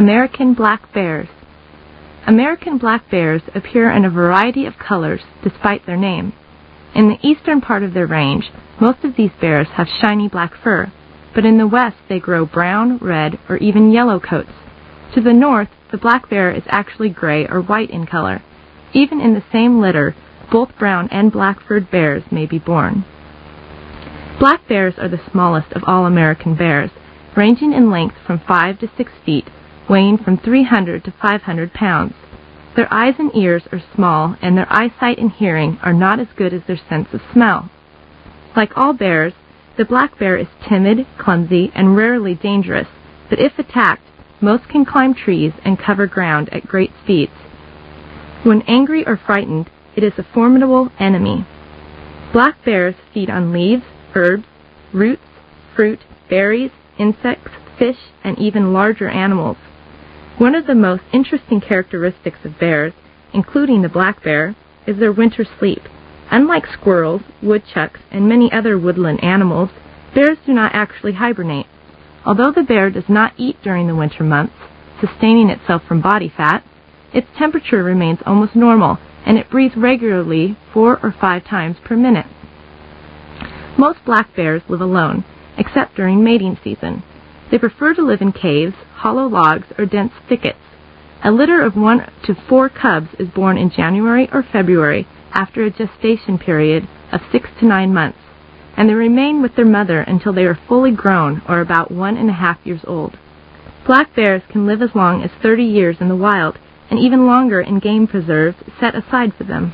American black bears. American black bears appear in a variety of colors despite their name. In the eastern part of their range, most of these bears have shiny black fur, but in the west they grow brown, red, or even yellow coats. To the north, the black bear is actually gray or white in color. Even in the same litter, both brown and black-furred bears may be born. Black bears are the smallest of all American bears, ranging in length from 5 to 6 feet, weighing from 300 to 500 pounds. Their eyes and ears are small, and their eyesight and hearing are not as good as their sense of smell. Like all bears, the black bear is timid, clumsy, and rarely dangerous, but if attacked, most can climb trees and cover ground at great speeds. When angry or frightened, it is a formidable enemy. Black bears feed on leaves, herbs, roots, fruit, berries, insects, fish, and even larger animals. One of the most interesting characteristics of bears, including the black bear, is their winter sleep. Unlike squirrels, woodchucks, and many other woodland animals, bears do not actually hibernate. Although the bear does not eat during the winter months, sustaining itself from body fat, its temperature remains almost normal, and it breathes regularly 4 or 5 times per minute. Most black bears live alone, except during mating season. They prefer to live in caves, hollow logs, or dense thickets. A litter of 1 to 4 cubs is born in January or February after a gestation period of 6 to 9 months, and they remain with their mother until they are fully grown or about 1.5 years old. Black bears can live as long as 30 years in the wild, and even longer in game preserves set aside for them.